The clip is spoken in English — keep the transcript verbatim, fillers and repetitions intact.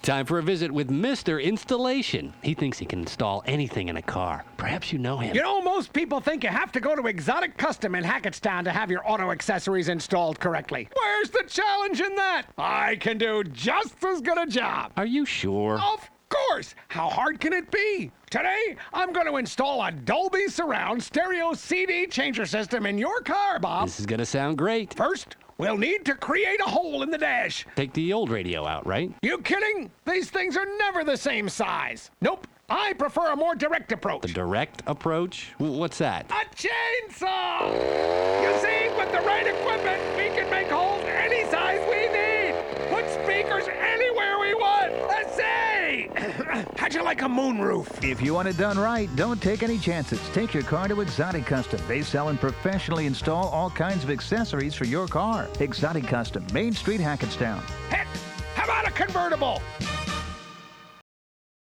Time for a visit with Mister Installation. He thinks he can install anything in a car. Perhaps you know him. You know, most people think you have to go to Exotic Custom in Hackettstown to have your auto accessories installed correctly. Where's the challenge in that? I can do just as good a job. Are you sure? Of course. How hard can it be? Today, I'm going to install a Dolby Surround stereo C D changer system in your car, Bob. This is going to sound great. First, we'll need to create a hole in the dash. Take the old radio out, right? You kidding? These things are never the same size. Nope. I prefer a more direct approach. The direct approach? W- What's that? A chainsaw! You see, with the right equipment, we can make holes any size we need. Put speakers anywhere we want. Let's say, how'd you like a moonroof? If you want it done right, don't take any chances. Take your car to Exotic Custom. They sell and professionally install all kinds of accessories for your car. Exotic Custom, Main Street, Hackettstown. Heck, how about a convertible?